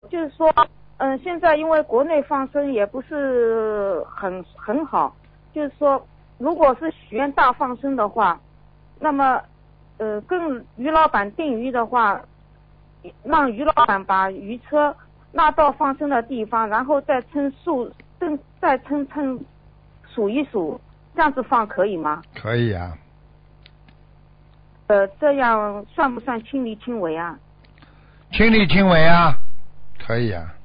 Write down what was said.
就是说，现在因为国内放生也不是很好，就是说，如果是许愿大放生的话，那么，跟于老板订鱼的话，让于老板把鱼车拉到放生的地方，然后再再数一数，这样子放可以吗？ 可以啊。 这样算不算亲力亲为啊？ 亲力亲为啊，可以啊。